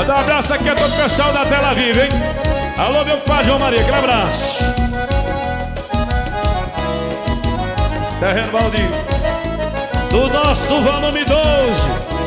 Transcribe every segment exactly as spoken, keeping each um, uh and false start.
Manda um abraço aqui a todo o pessoal da Tela Viva, hein? Alô, meu pai João Maria, aquele abraço. Terreno baldio do nosso volume doze.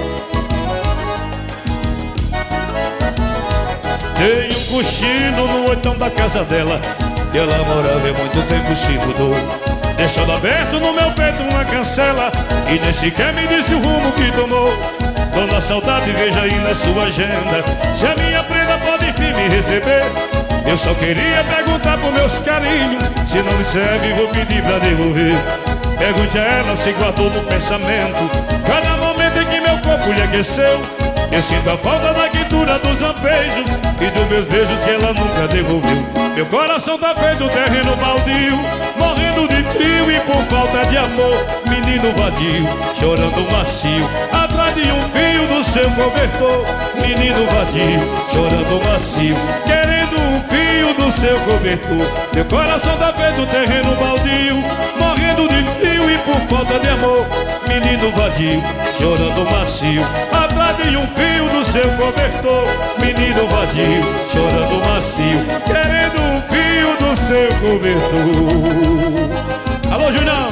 Dei um cochilo no oitão da casa dela, que ela morava e muito tempo se mudou, deixando aberto no meu peito uma cancela, e nem sequer me disse o rumo que tomou. Dona Saudade, veja aí na sua agenda se a minha prenda pode enfim me receber. Eu só queria perguntar por meus carinhos, se não lhe serve vou pedir pra devolver. Pergunte a ela se guardou no pensamento cada momento em que meu corpo lhe aqueceu. Eu sinto a falta da quentura dos lampejos e dos meus beijos que ela nunca devolveu. Meu coração tá feito terreno baldio, morrendo de frio e por falta de amor. Menino vadio, chorando macio, atrás de um fio do seu cobertor. Menino vadio, chorando macio, querendo um fio do seu cobertor. Meu coração tá feito terreno baldio, morrendo de frio e por falta de amor. Menino vadio, chorando macio, atrás de um fio do seu cobertor. Menino vadio, chorando macio, querendo um fio do seu cobertor. Alô, Julião,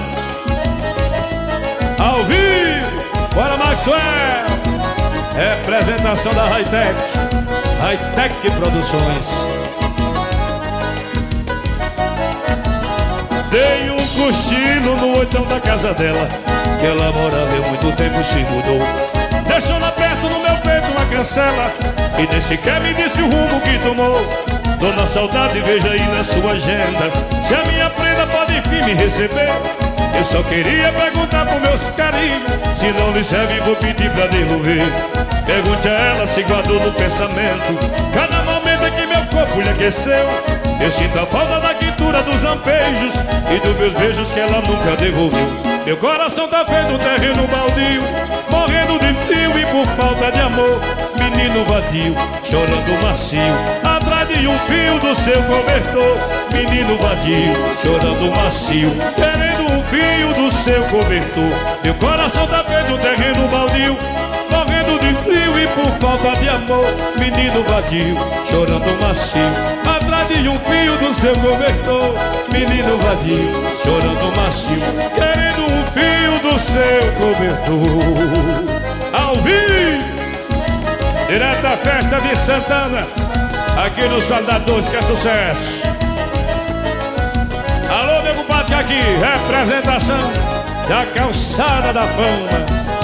ao vivo, bora Maxwell. Representação da Hightech, Hightech Produções. Dei um cochilo no oitão da casa dela, que ela morava e muito tempo se mudou, deixando aberto no meu peito uma cancela, e nem sequer me disse o rumo que tomou. Dona Saudade, veja aí na sua agenda se a minha prenda pode enfim me receber. Eu só queria perguntar por meus carinhos, se não lhe serve vou pedir pra devolver. Pergunte a ela se guardou no pensamento cada momento em que meu corpo lhe aqueceu. Eu sinto a falta da quentura dos lampejos e dos meus beijos que ela nunca devolveu. Meu coração tá feito terreno baldio, morrendo de frio e por falta de amor. Menino vadio, chorando macio, atrás de um fio do seu cobertor. Menino vadio, chorando macio, querendo um fio do seu cobertor. Meu coração tá feito terreno baldio, morrendo de frio e por falta de amor. Menino vadio, chorando macio, atrás de um fio do seu cobertor. Menino vadio, chorando macio, querendo um fio do seu cobertor. Ao vivo, direto da festa de Santana, aqui no Saudade doze, que é sucesso. Alô, meu compadre, aqui, representação da Calçada da Fama.